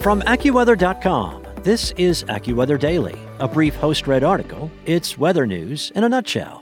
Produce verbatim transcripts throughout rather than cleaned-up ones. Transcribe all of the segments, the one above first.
From AccuWeather dot com, this is AccuWeather Daily, a brief host-read article. It's weather news in a nutshell.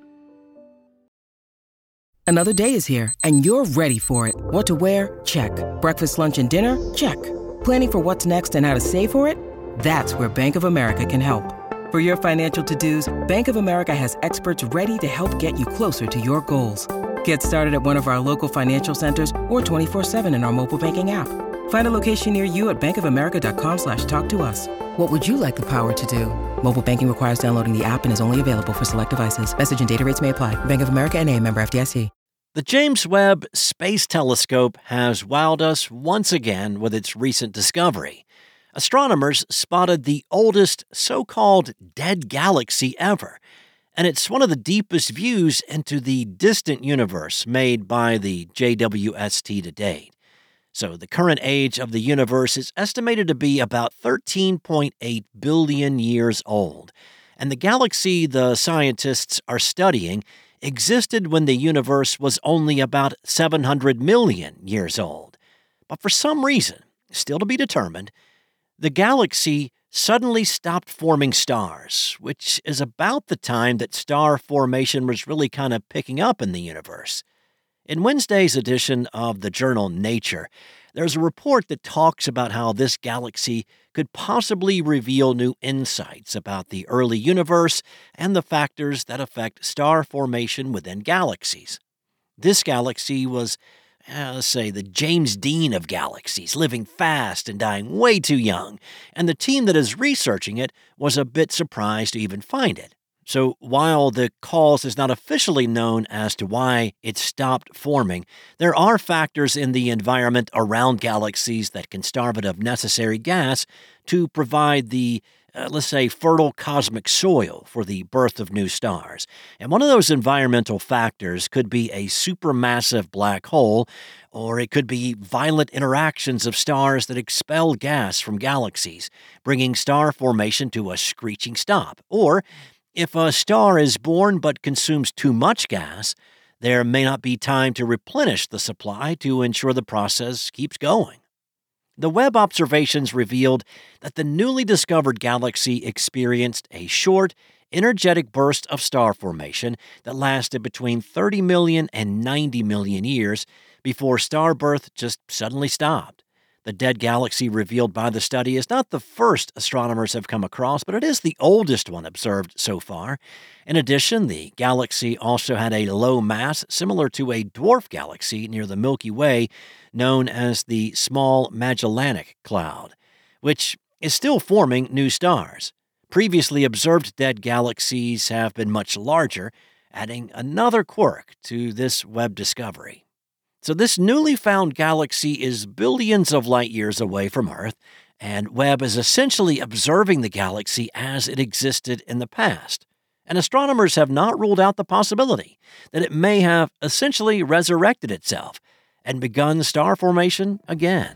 Another day is here, and you're ready for it. What to wear? Check. Breakfast, lunch, and dinner? Check. Planning for what's next and how to save for it? That's where Bank of America can help. For your financial to-dos, Bank of America has experts ready to help get you closer to your goals. Get started at one of our local financial centers or twenty-four seven in our mobile banking app. Find a location near you at bankofamerica.com slash talk to us. What would you like the power to do? Mobile banking requires downloading the app and is only available for select devices. Message and data rates may apply. Bank of America N A, member F D I C. The James Webb Space Telescope has wowed us once again with its recent discovery. Astronomers spotted the oldest so-called dead galaxy ever, and it's one of the deepest views into the distant universe made by the J W S T to date. So the current age of the universe is estimated to be about thirteen point eight billion years old, and the galaxy the scientists are studying existed when the universe was only about seven hundred million years old. But for some reason, still to be determined, the galaxy suddenly stopped forming stars, which is about the time that star formation was really kind of picking up in the universe. In Wednesday's edition of the journal Nature, there's a report that talks about how this galaxy could possibly reveal new insights about the early universe and the factors that affect star formation within galaxies. This galaxy was, uh, let's say, the James Dean of galaxies, living fast and dying way too young, and the team that is researching it was a bit surprised to even find it. So while the cause is not officially known as to why it stopped forming, there are factors in the environment around galaxies that can starve it of necessary gas to provide the, uh, let's say, fertile cosmic soil for the birth of new stars. And one of those environmental factors could be a supermassive black hole, or it could be violent interactions of stars that expel gas from galaxies, bringing star formation to a screeching stop. Or if a star is born but consumes too much gas, there may not be time to replenish the supply to ensure the process keeps going. The Webb observations revealed that the newly discovered galaxy experienced a short, energetic burst of star formation that lasted between thirty million and ninety million years before star birth just suddenly stopped. The dead galaxy revealed by the study is not the first astronomers have come across, but it is the oldest one observed so far. In addition, the galaxy also had a low mass similar to a dwarf galaxy near the Milky Way, known as the Small Magellanic Cloud, which is still forming new stars. Previously observed dead galaxies have been much larger, adding another quirk to this Webb discovery. So this newly found galaxy is billions of light years away from Earth, and Webb is essentially observing the galaxy as it existed in the past. And astronomers have not ruled out the possibility that it may have essentially resurrected itself and begun star formation again.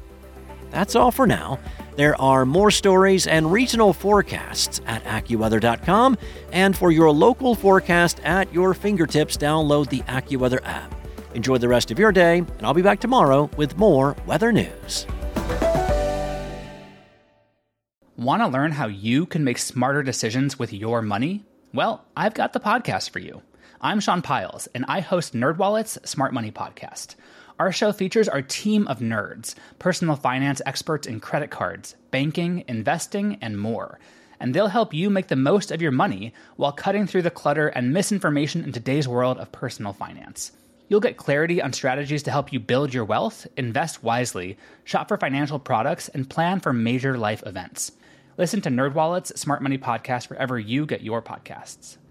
That's all for now. There are more stories and regional forecasts at AccuWeather dot com, and for your local forecast at your fingertips, download the AccuWeather app. Enjoy the rest of your day, and I'll be back tomorrow with more weather news. Want to learn how you can make smarter decisions with your money? Well, I've got the podcast for you. I'm Sean Piles, and I host NerdWallet's Smart Money Podcast. Our show features our team of nerds, personal finance experts in credit cards, banking, investing, and more. And they'll help you make the most of your money while cutting through the clutter and misinformation in today's world of personal finance. You'll get clarity on strategies to help you build your wealth, invest wisely, shop for financial products, and plan for major life events. Listen to NerdWallet's Smart Money Podcast wherever you get your podcasts.